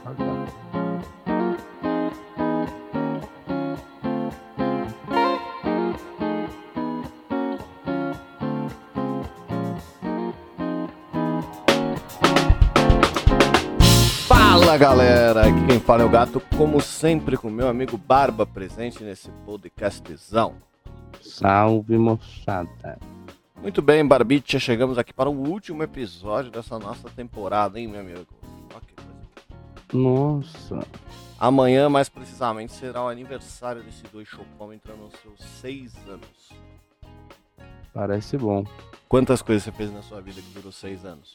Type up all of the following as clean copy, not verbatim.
Fala galera, aqui quem fala é o Gato, como sempre com meu amigo Barba presente nesse podcastzão. Salve moçada. Muito bem, Barbicha, chegamos aqui para o último episódio dessa nossa temporada, hein, meu amigo? Ó, que coisa. Nossa. Amanhã, mais precisamente, será o aniversário desse Dois Chopão entrando nos seus 6 anos. Parece bom. Quantas coisas você fez na sua vida que durou 6 anos?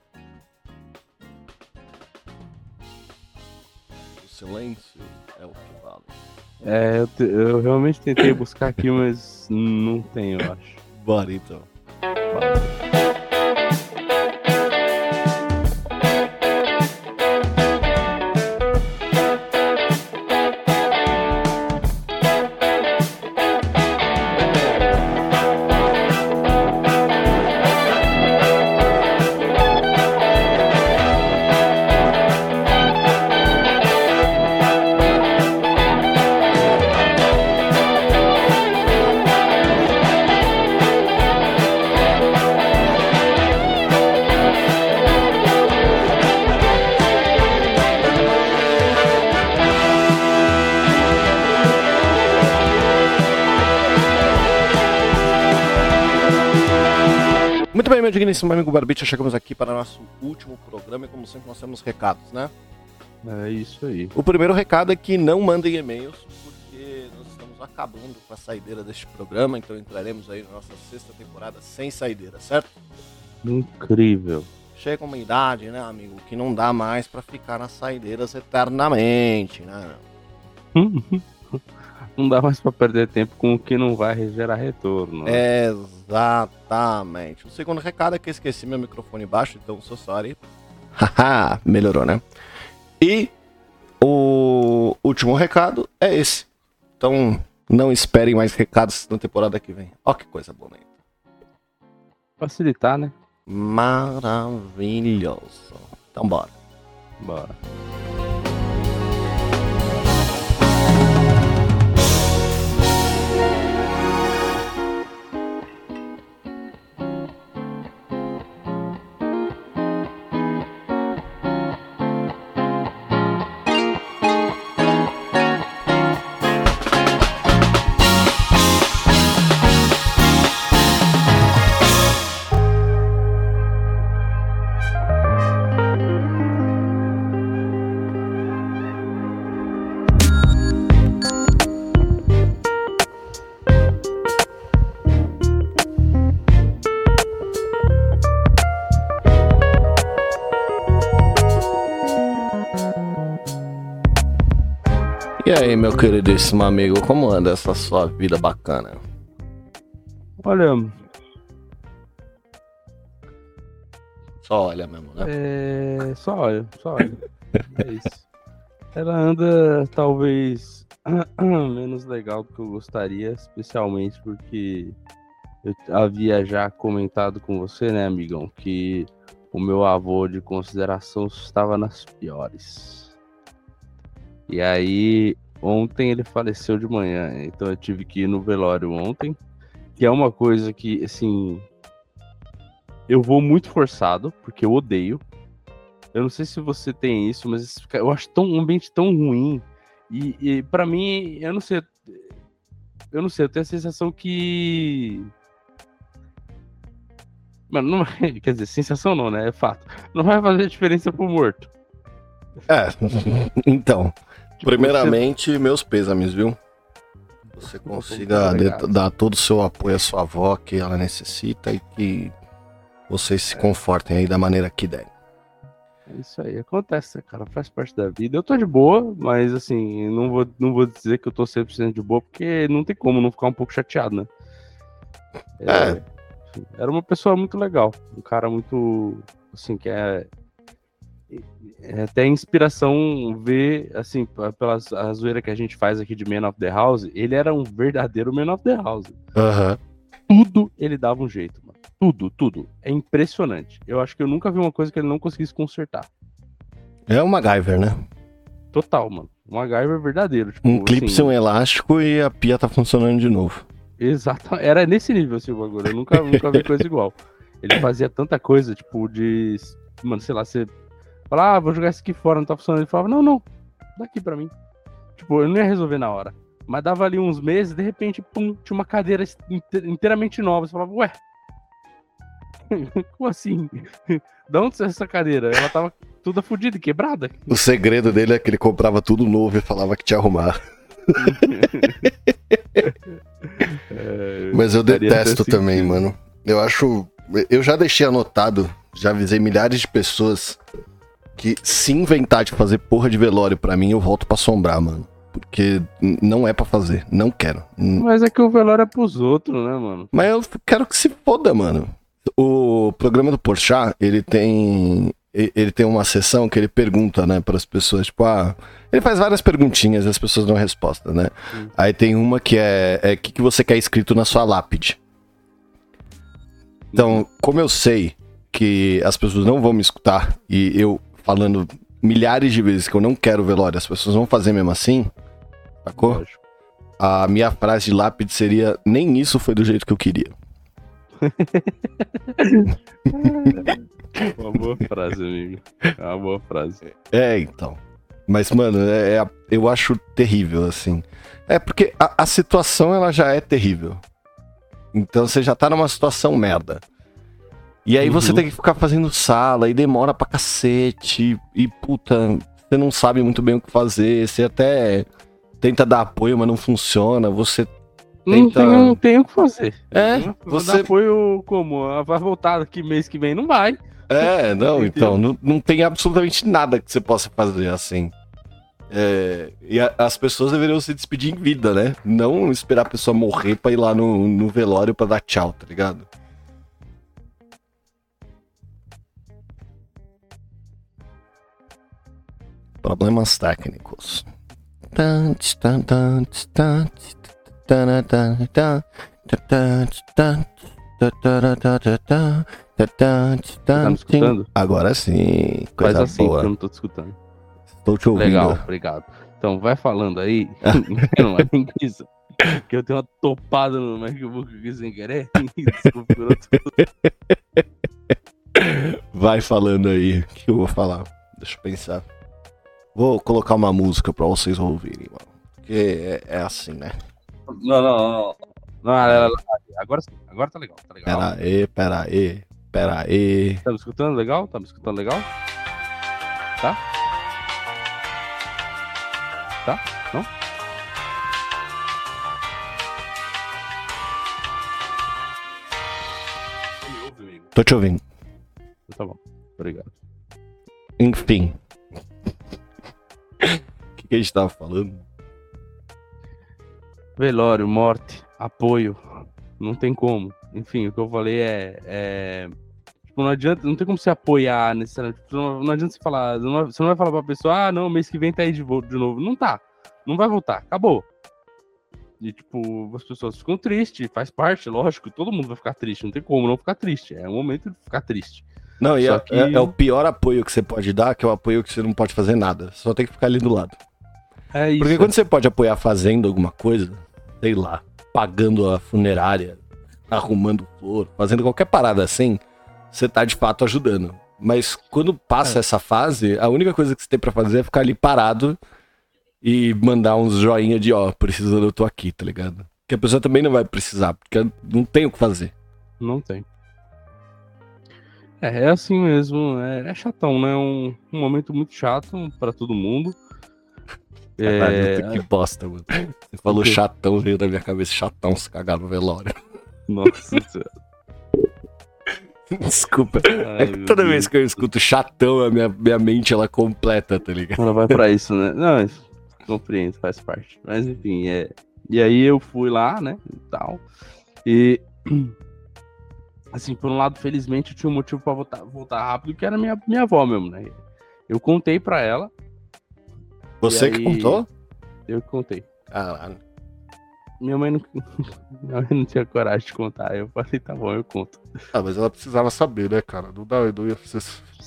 O silêncio é o que vale. Eu realmente tentei buscar aqui, mas não tem, eu acho. Bora então. Muito bem, meu digníssimo amigo Barbicha, chegamos aqui para o nosso último programa e como sempre nós temos recados, né? É isso aí. O primeiro recado é que não mandem e-mails, porque nós estamos acabando com a saideira deste programa, então entraremos aí na nossa 6ª temporada sem saideira, certo? Incrível. Chega uma idade, né, amigo, que não dá mais para ficar nas saideiras eternamente, né? Não dá mais pra perder tempo com o que não vai gerar retorno. Né? Exatamente. O segundo recado é que eu esqueci meu microfone baixo, então sou sorry. Haha, melhorou, né? E o último recado é esse. Então não esperem mais recados na temporada que vem. Ó que coisa bonita. Facilitar, né? Maravilhoso. Então bora. Bora. E aí, meu queridíssimo amigo, como anda essa sua vida bacana? Olha, Só olha mesmo, né? só olha. É isso. Ela anda talvez menos legal do que eu gostaria, especialmente porque eu havia já comentado com você, né, amigão, que o meu avô de consideração estava nas piores. E aí, ontem ele faleceu de manhã, então eu tive que ir no velório ontem, que é uma coisa que, assim, eu vou muito forçado, porque eu odeio. Eu não sei se você tem isso, mas eu acho um ambiente tão ruim. E pra mim, eu não sei, eu tenho a sensação que... Mano, não vai, quer dizer, sensação não, né? É fato. Não vai fazer diferença pro morto. Então, Tipo, primeiramente, meus pêsames, viu? Você consiga dar todo o seu apoio à sua avó que ela necessita e que vocês se confortem aí da maneira que der. É isso aí, acontece, né, cara? Faz parte da vida. Eu tô de boa, mas assim, não vou dizer que eu tô 100% de boa, porque não tem como não ficar um pouco chateado, né? Era uma pessoa muito legal, um cara muito, assim, que é até inspiração ver, assim, pelas a zoeira que a gente faz aqui de Man of the House, ele era um verdadeiro Man of the House. Aham. Tudo ele dava um jeito, mano. Tudo. É impressionante. Eu acho que eu nunca vi uma coisa que ele não conseguisse consertar. É o MacGyver, né? Total, mano. Um MacGyver verdadeiro. Tipo, Um clipe assim, sem um elástico e a pia tá funcionando de novo. exato. Era nesse nível, assim, o bagulho. Eu nunca vi coisa igual. Ele fazia tanta coisa, tipo, de. Mano, sei lá, você fala, vou jogar isso aqui fora, não tá funcionando. Ele falava, não, daqui pra mim. Tipo, eu não ia resolver na hora. Mas dava ali uns meses, de repente, pum, tinha uma cadeira inteiramente nova. Você falava, ué, como assim? Da onde saiu essa cadeira? Ela tava toda fodida e quebrada. O segredo dele é que ele comprava tudo novo e falava que tinha arrumar. Mas eu detesto também, mano. Eu já deixei anotado, já avisei milhares de pessoas que se inventar de fazer porra de velório pra mim, eu volto pra assombrar, mano. Porque não é pra fazer, não quero. Mas é que o velório é pros outros, né, mano? Mas eu quero que se foda, mano. O programa do Porchat, ele tem uma sessão que ele pergunta, né, pras pessoas, tipo, ele faz várias perguntinhas e as pessoas dão resposta, né? Aí tem uma que é o que você quer escrito na sua lápide? Então, como eu sei que as pessoas não vão me escutar e eu falando milhares de vezes que eu não quero velório, as pessoas vão fazer mesmo assim, sacou? Lógico. A minha frase de lápide seria: nem isso foi do jeito que eu queria. Uma boa frase, amigo. É uma boa frase. Então. Mas, mano, eu acho terrível, assim. Porque a situação, ela já é terrível. Então você já tá numa situação merda. E aí você tem que ficar fazendo sala e demora pra cacete. E, puta, você não sabe muito bem o que fazer. Você até tenta dar apoio, mas não funciona. Você tenta... Não tem o que fazer. Você... Dar apoio como? Vai voltar aqui mês que vem? Não vai. Não, então, não tem absolutamente nada que você possa fazer, assim. E as pessoas deveriam se despedir em vida, né? Não esperar a pessoa morrer pra ir lá no velório pra dar tchau, tá ligado? Problemas técnicos. Tá me escutando? Agora sim, coisa Faz assim, boa. porque eu não tô te escutando. Estou te ouvindo. Legal, obrigado. Então, vai falando aí. Não é nem isso. Que eu tenho uma topada no MacBook aqui sem querer. Desconfigurou tudo. Vai falando aí, o que eu vou falar? Deixa eu pensar. Vou colocar uma música pra vocês ouvirem, mano. Porque é assim, né? Não. Agora sim, agora tá legal, tá legal. Pera aí. Tá me escutando legal? Tá me escutando legal? Tá? Tá? Não? Me ouve, amigo? Tô te ouvindo. Tá bom, obrigado. Enfim. O que a gente tava falando? Velório, morte, apoio. Não tem como. Enfim, o que eu falei tipo, não adianta, não tem como você apoiar necessariamente. Não adianta você falar, você não vai falar pra pessoa, não, mês que vem tá aí de novo. Não tá. Não vai voltar. Acabou. E, tipo, as pessoas ficam tristes, faz parte, lógico, todo mundo vai ficar triste. Não tem como não ficar triste. É o momento de ficar triste. Não, e Só que... é o pior apoio que você pode dar, que é o apoio que você não pode fazer nada. Só tem que ficar ali do lado. É isso. Porque quando você pode apoiar fazendo alguma coisa, sei lá, pagando a funerária, arrumando flor, fazendo qualquer parada assim, você tá de fato ajudando. Mas quando passa essa fase, a única coisa que você tem pra fazer é ficar ali parado e mandar uns joinha de precisando, eu tô aqui, tá ligado? Que a pessoa também não vai precisar, porque não tem o que fazer. Não tem. É assim mesmo, é chatão, né? Um momento muito chato pra todo mundo. Caralho, que bosta, mano. Você falou chatão, veio da minha cabeça chatão se cagar no velório. Nossa senhora. Desculpa. É que toda vez que eu escuto chatão, a minha mente ela completa, tá ligado? Ela vai pra isso, né? Não, compreendo, faz parte. Mas enfim, E aí eu fui lá, né? E tal. E. Assim, por um lado, felizmente, eu tinha um motivo pra voltar rápido, que era minha avó mesmo, né? Eu contei pra ela. Você que contou? Eu que contei. Caralho. Minha mãe não tinha coragem de contar. Eu falei, tá bom, eu conto. Mas ela precisava saber, né, cara? Não ia fazer...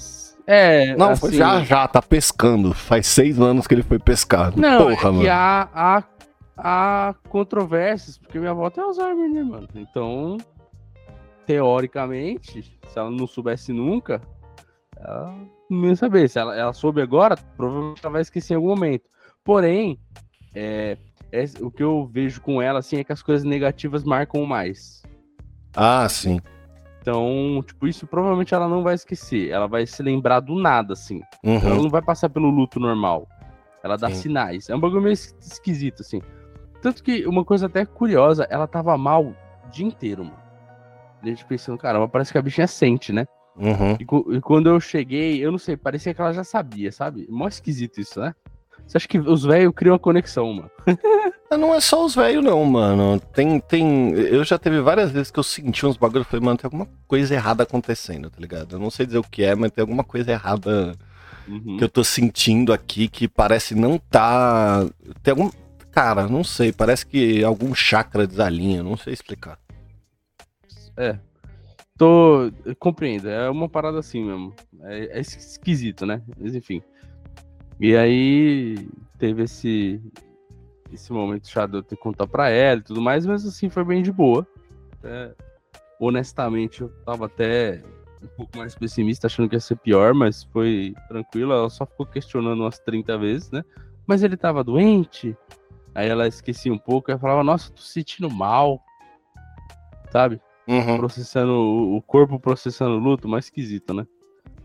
Não, assim... já, tá pescando. Faz 6 anos que ele foi pescar. Não, Porra, é que mano. há controvérsias, porque minha avó tem Alzheimer, né, mano? Então, teoricamente, se ela não soubesse nunca, ela não ia saber. Se ela soube agora, provavelmente ela vai esquecer em algum momento. Porém, o que eu vejo com ela, assim, é que as coisas negativas marcam mais. Ah, sim. Então, tipo, isso provavelmente ela não vai esquecer. Ela vai se lembrar do nada, assim. Ela Uhum, não vai passar pelo luto normal. Ela dá sim. sinais. É um bagulho meio esquisito, assim. Tanto que uma coisa até curiosa, ela tava mal o dia inteiro, mano. A gente pensando, caramba, parece que a bichinha sente, né? Uhum. E quando eu cheguei, eu não sei, parecia que ela já sabia, sabe? Mó esquisito isso, né? Você acha que os velhos criam uma conexão, mano? Não é só os velhos, não, mano. Eu já teve várias vezes que eu senti uns bagulhos e falei, mano, tem alguma coisa errada acontecendo, tá ligado? Eu não sei dizer o que é, mas tem alguma coisa errada que eu tô sentindo aqui que parece não tá. Tem algum. Cara, não sei, parece que algum chakra desalinha, não sei explicar. É, compreendo, é uma parada assim mesmo. É esquisito, né? Mas enfim. E aí teve esse momento chato de eu ter que contar pra ela e tudo mais, mas assim, foi bem de boa. Honestamente, eu tava até um pouco mais pessimista, achando que ia ser pior, mas foi tranquilo. Ela só ficou questionando umas 30 vezes, né? Mas ele tava doente? Aí ela esquecia um pouco, aí falava, nossa, tô sentindo mal, sabe? Uhum. Processando o corpo, processando o luto, mais esquisito, né?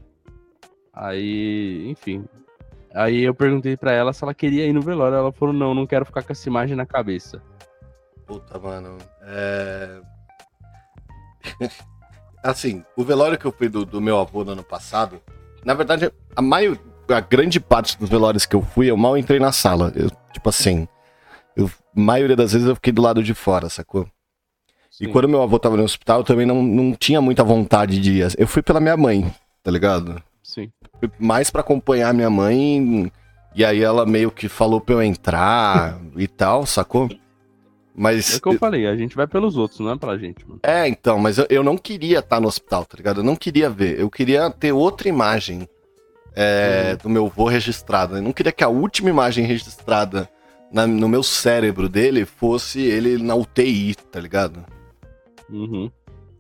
Aí, enfim. Aí eu perguntei pra ela se ela queria ir no velório. Ela falou, não, não quero ficar com essa imagem na cabeça. Puta, mano. Assim, o velório que eu fui do meu avô no ano passado, na verdade, a grande parte dos velórios que eu fui, eu mal entrei na sala. Tipo assim, maioria das vezes eu fiquei do lado de fora, sacou? E Sim. quando meu avô tava no hospital, eu também não tinha muita vontade de ir. Eu fui pela minha mãe, tá ligado? Sim. Fui mais pra acompanhar minha mãe, e aí ela meio que falou pra eu entrar e tal, sacou? É Mas o que eu falei, a gente vai pelos outros, não é pra gente, mano. então, mas eu não queria estar no hospital, tá ligado? Eu não queria ver. Eu queria ter outra imagem do meu avô registrada. Eu não queria que a última imagem registrada no meu cérebro dele fosse ele na UTI, tá ligado? Uhum.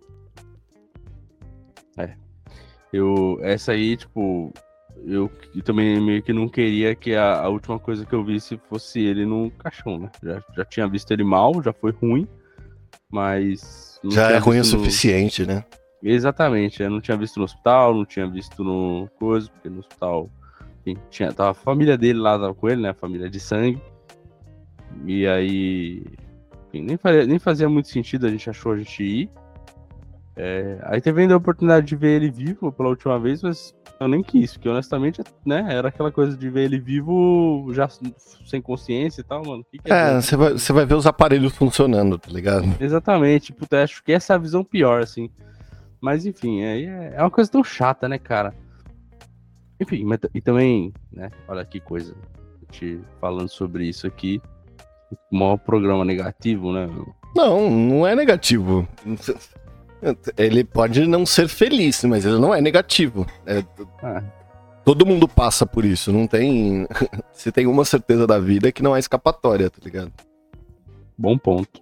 Essa aí, tipo, eu também meio que não queria que a última coisa que eu visse fosse ele no caixão, né? Já tinha visto ele mal, já foi ruim, mas não Já é tinha ruim o visto no. suficiente, né? Exatamente, eu não tinha visto no hospital, não tinha visto no coisa, porque no hospital, enfim, tava a família dele lá tava com ele, né? A família de sangue. E aí, enfim, nem fazia muito sentido, a gente achou a gente ir. Aí teve ainda a oportunidade de ver ele vivo pela última vez, mas eu nem quis, porque honestamente, né, era aquela coisa de ver ele vivo já sem consciência e tal, mano. O que adianta? Você vai ver os aparelhos funcionando, tá ligado? Exatamente, puta, acho que essa é a visão pior, assim. Mas enfim, aí é uma coisa tão chata, né, cara? Enfim, e também, né, olha que coisa, te falando sobre isso aqui, o maior programa negativo, né? Não é negativo. Ele pode não ser feliz, mas ele não é negativo. Ah, Todo mundo passa por isso, não tem. Se tem uma certeza da vida é que não é escapatória, tá ligado? bom ponto.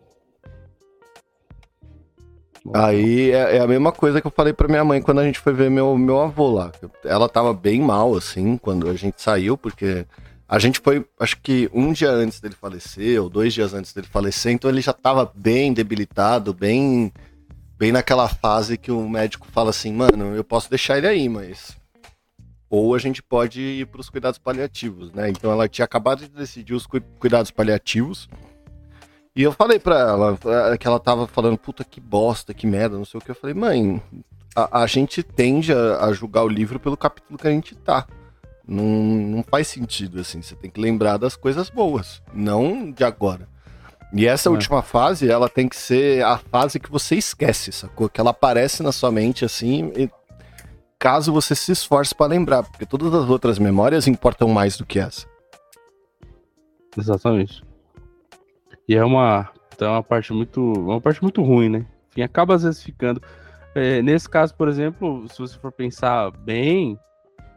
Aí é a mesma coisa que eu falei pra minha mãe quando a gente foi ver meu avô lá. Ela tava bem mal, assim, quando a gente saiu, porque a gente foi, acho que um dia antes dele falecer, ou 2 dias antes dele falecer, então ele já tava bem debilitado, bem naquela fase que o médico fala assim, mano, eu posso deixar ele aí, mas ou a gente pode ir para os cuidados paliativos, né? Então ela tinha acabado de decidir os cuidados paliativos. E eu falei pra ela que ela tava falando, puta que bosta, que merda, não sei o que. Eu falei, mãe, a gente tende a julgar o livro pelo capítulo que a gente tá. Não faz sentido, assim. Você tem que lembrar das coisas boas, não de agora. E essa última fase, ela tem que ser a fase que você esquece, sacou? Que ela aparece na sua mente, assim, caso você se esforce pra lembrar, porque todas as outras memórias importam mais do que essa. Exatamente. E então uma parte muito ruim, né? Enfim, acaba às vezes ficando. Nesse caso, por exemplo, se você for pensar bem,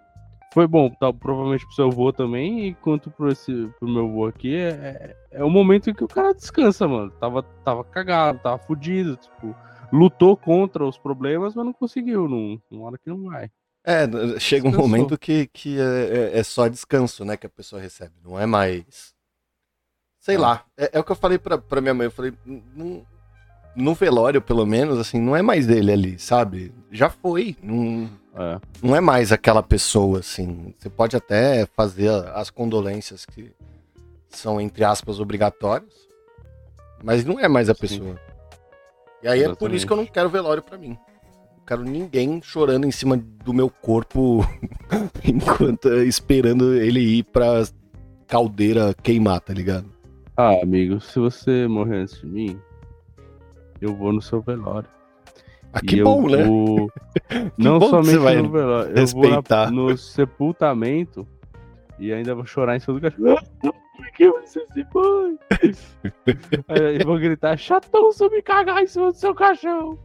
foi bom, tá, provavelmente pro seu avô também, e quanto pro meu avô aqui, é o momento em que o cara descansa, mano. Tava cagado, tava fudido, tipo, lutou contra os problemas, mas não conseguiu, numa hora que não vai. Chega um Descansou. momento que é só descanso, né, que a pessoa recebe, não é mais. Sei É, lá, é o que eu falei pra minha mãe, eu falei, no velório, pelo menos, assim, não é mais ele ali, sabe? Já foi, é, não é mais aquela pessoa, assim. Você pode até fazer as condolências que são, entre aspas, obrigatórias, mas não é mais a sim, pessoa. E aí é por isso que eu não exatamente. quero velório pra mim. Não quero ninguém chorando em cima do meu corpo enquanto esperando ele ir pra caldeira queimar, tá ligado? Ah, amigo, se você morrer antes de mim, eu vou no seu velório. Ah, que E eu bom, né? vou, Que não bom que você somente vai no velório, eu vou respeitar. no sepultamento e ainda vou chorar em cima do cachorro. Por que você se foi? Aí eu vou gritar, chatão, se eu me cagar em cima do seu cachorro.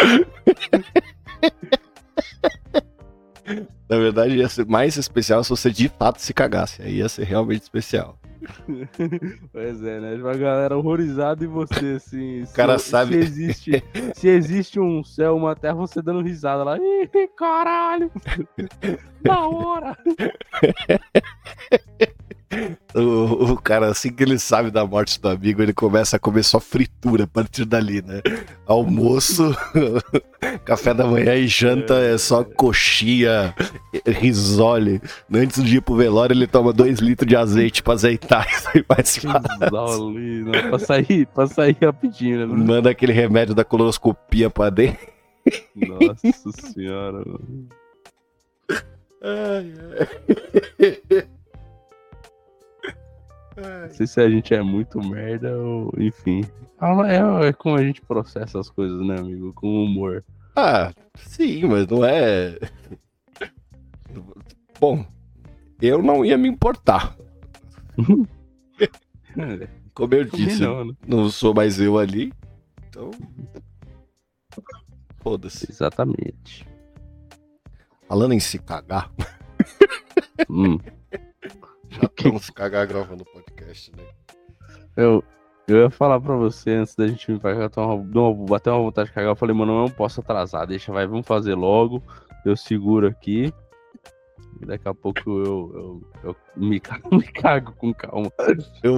Na verdade, ia ser mais especial se você de fato se cagasse. Aí ia ser realmente especial. Pois é, né? Uma galera horrorizada em você, assim. O cara sabe. Se existe um céu, uma terra, você dando risada lá. Ih, caralho! Da hora! O cara, assim que ele sabe da morte do amigo, ele começa a comer só fritura a partir dali, né? Almoço, café da manhã e janta é só coxinha, risole. Antes de ir pro velório, ele toma 2 litros de azeite pra azeitar e sair mais fácil. Zoli, não, pra sair rapidinho, né? Manda aquele remédio da colonoscopia pra dentro. Nossa senhora, mano. Ai, ai. Não sei se a gente é muito merda ou, enfim. É como a gente processa as coisas, né, amigo? Com humor. Ah, sim, mas não é. Bom, eu não ia me importar. Como eu Também disse, não, né? não sou mais eu ali, então foda-se. Exatamente. Falando em se cagar, Hum. já estamos se cagar gravando podcast, né? Eu ia falar pra você antes da gente vir pra cá, bater uma vontade de cagar. Eu falei, mano, eu não posso atrasar, deixa, vai, vamos fazer logo. Eu seguro aqui. E daqui a pouco eu me cago, me cago com calma. Eu.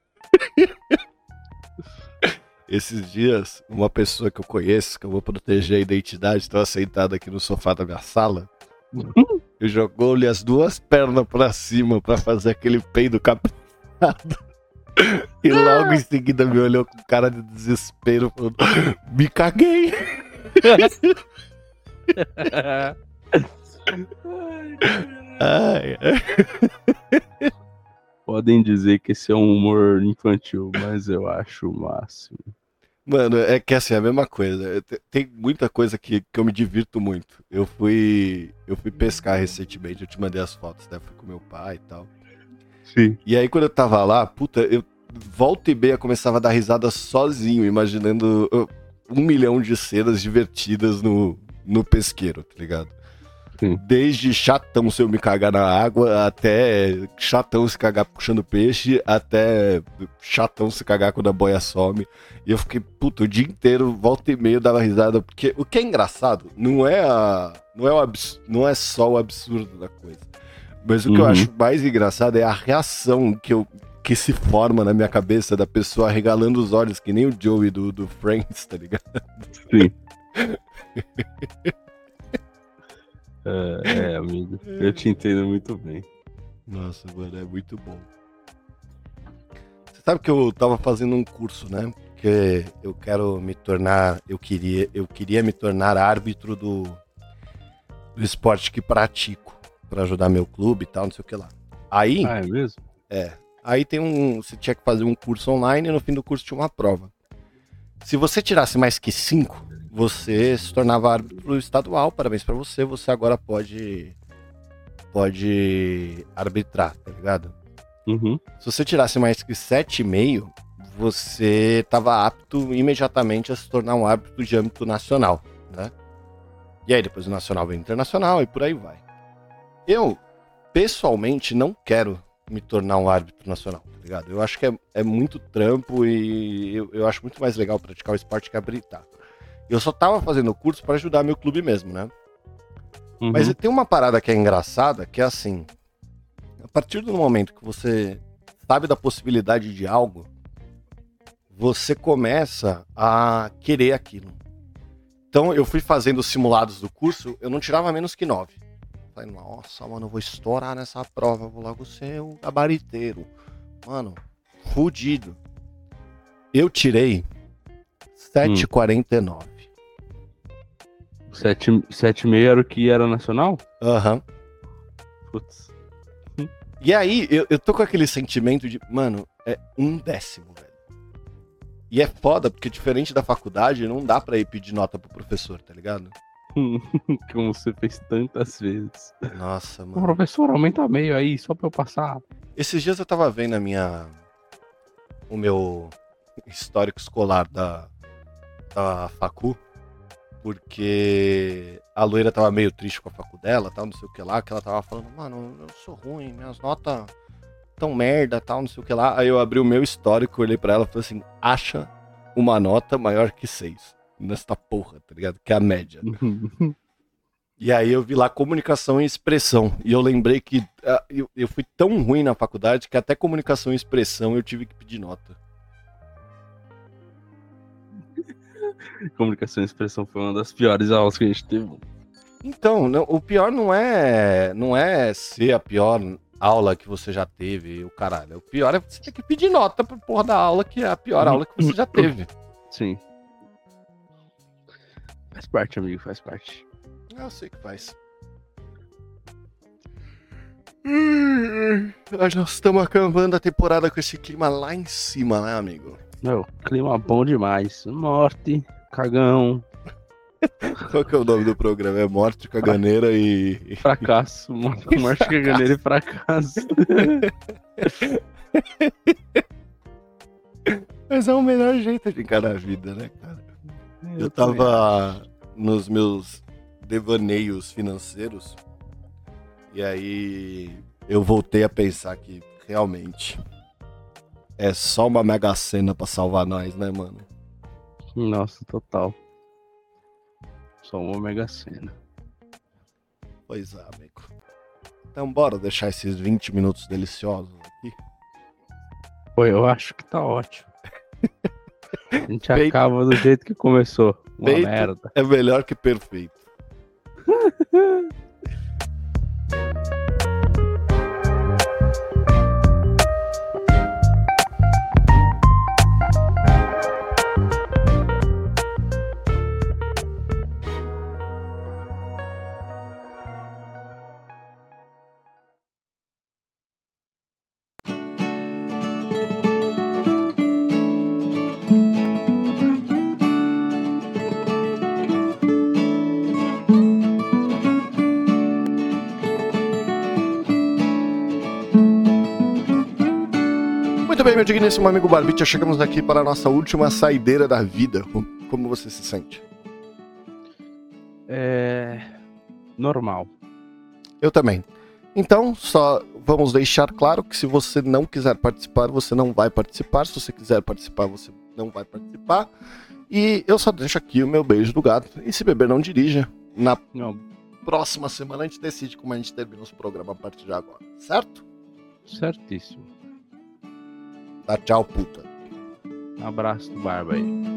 Esses dias, uma pessoa que eu conheço, que eu vou proteger a identidade, estava sentada aqui no sofá da minha sala. Eu jogou-lhe as 2 pernas pra cima pra fazer aquele peido caprichado. E logo em seguida me olhou com cara de desespero, falando: me caguei! Ai, ai. Podem dizer que esse é um humor infantil, mas eu acho o máximo. Mano, é que assim, é a mesma coisa. Tem muita coisa que eu me divirto muito. Eu fui pescar recentemente, eu te mandei as fotos, né? Fui com meu pai e tal. Sim. E aí quando eu tava lá, puta, eu volta e meia começava a dar risada sozinho, imaginando 1 milhão de cenas divertidas no pesqueiro, tá ligado? Sim. Desde chatão se eu me cagar na água, até chatão se cagar puxando peixe, até chatão se cagar quando a boia some. E eu fiquei, puta, o dia inteiro, volta e meia, dava risada. Porque o que é engraçado não é só o absurdo da coisa. Mas o que eu acho mais engraçado é a reação que se forma na minha cabeça da pessoa regalando os olhos, que nem o Joey do Friends, tá ligado? Sim. Amigo. Eu te entendo muito bem. Nossa, mano, é muito bom. Você sabe que eu tava fazendo um curso, né? Porque eu quero me tornar. Eu queria me tornar árbitro do esporte que pratico. Pra ajudar meu clube e tal, não sei o que lá. Aí. Ah, é mesmo? Aí você tinha que fazer um curso online e no fim do curso tinha uma prova. Se você tirasse mais que 5, você se tornava árbitro estadual. Parabéns pra você. Você agora pode arbitrar, tá ligado? Uhum. Se você tirasse mais que 7,5, você estava apto imediatamente a se tornar um árbitro de âmbito nacional, né? E aí depois o nacional vem internacional e por aí vai. Eu pessoalmente, não quero me tornar um árbitro nacional, tá ligado? Eu acho que é muito trampo e eu acho muito mais legal praticar o esporte que habilitar. Eu só tava fazendo o curso para ajudar meu clube mesmo, né? Uhum. Mas tem uma parada que é engraçada, que é assim, a partir do momento que você sabe da possibilidade de algo, você começa a querer aquilo. Então eu fui fazendo os simulados do curso, eu não tirava menos que 9. Falei, nossa, mano, eu vou estourar nessa prova, vou logo ser o gabariteiro. Mano, fudido. Eu tirei 7,49. 7,5 era o que era nacional? Aham. Putz. E aí, eu tô com aquele sentimento de, mano, é 1/10, velho. E é foda, porque diferente da faculdade, não dá pra ir pedir nota pro professor, tá ligado? Como você fez tantas vezes. Nossa, Ô, mano. professor, aumenta meio aí, só pra eu passar. Esses dias eu tava vendo o meu histórico escolar da facu, porque a loira tava meio triste com a facu dela, tal, não sei o que lá, que ela tava falando, mano, eu sou ruim, minhas notas tão merda, tal, não sei o que lá. Aí eu abri o meu histórico, olhei pra ela e falei assim, acha uma nota maior que 6 nesta porra, tá ligado? Que é a média. E aí eu vi lá comunicação e expressão. E eu lembrei que eu fui tão ruim na faculdade que até comunicação e expressão eu tive que pedir nota. Comunicação e expressão foi uma das piores aulas que a gente teve. Então, o pior não é ser a pior aula que você já teve, o caralho. O pior é você ter que pedir nota pra porra da aula, que é a pior aula que você já teve. Sim. Faz parte, amigo, faz parte. Eu sei que faz. Nós estamos acabando a temporada com esse clima lá em cima, né, amigo? Meu, clima bom demais. Morte, cagão. Qual que é o nome do programa? É Morte, Caganeira e... Fracasso. Morte, caganeira e fracasso. Mas é o melhor jeito de encarar a vida, né, cara? Eu tava nos meus devaneios financeiros e aí eu voltei a pensar que realmente é só uma Mega Sena pra salvar nós, né, mano? Nossa, total. Só uma Mega Sena. Pois é, amigo. Então bora deixar esses 20 minutos deliciosos aqui. Pô, eu acho que tá ótimo. A gente Feito. acaba do jeito que começou. Uma Feito merda. é melhor que perfeito. Muito bem, meu digníssimo amigo Barbicha, chegamos aqui para a nossa última saideira da vida. Como você se sente? Normal. Eu também. Então, só vamos deixar claro que se você não quiser participar, você não vai participar. Se você quiser participar, você não vai participar. E eu só deixo aqui o meu beijo do gato. E se beber, não dirija. Na próxima semana a gente decide como a gente termina os programas a partir de agora. Certo? Certíssimo. Tá, tchau, puta. Um abraço do Barba aí.